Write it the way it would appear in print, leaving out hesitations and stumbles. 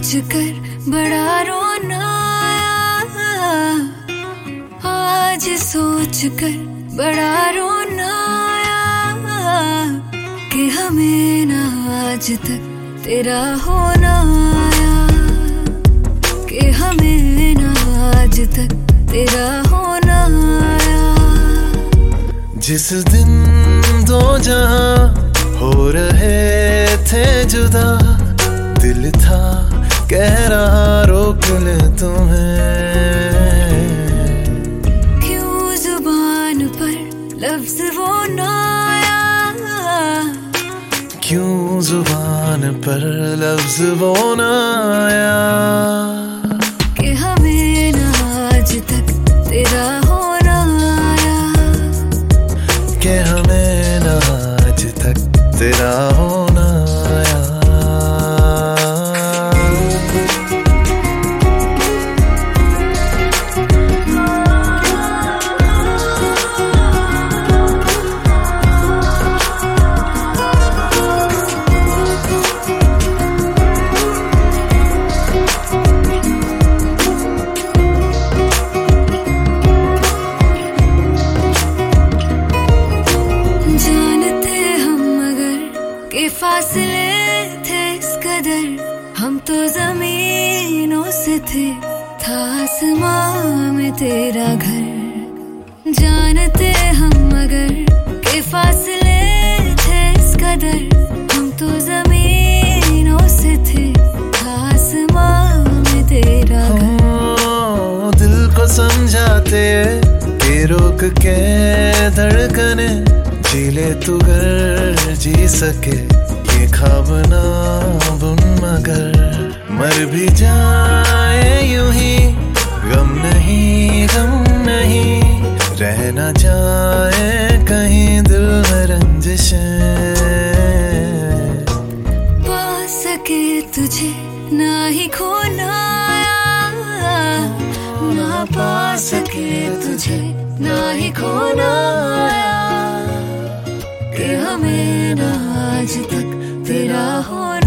सोच कर बड़ा रोना आया, आज सोच कर बड़ा रोना आया कि हमें ना आज तक तेरा होना आया, कि हमें ना आज तक तेरा होना आया। जिस दिन दो जहां हो रहे थे जुदा, दिल था कह रहा रोक ले तुम्हें, क्यों जुबान पर लफ्ज वो ना आया, क्यों जुबान पर लफ्ज वो ना आया कि हमें ना आज तक तेरा होना आया, कि हमें ना आज तक तेरा होना आया। फासले थे इस कदर, हम तो जमीनों से थे, था आसमां में तेरा घर। जानते हम मगर के फासले थे इस कदर, हम तो जमीनों से थे, था आसमां में तेरा घर। दिल को समझाते कि रोक के धड़कने, जी ले तू घर जी सके ये ख्वाब ना बुन, मगर मर भी जाए यूं ही गम नहीं, गम नहीं, रह ना जाए कहीं दिल में रंजिशें। पा सके तुझे ना ही खोना, ना पा सके तुझे ना ही खोना, कि हमें ना आज तक तेरा होना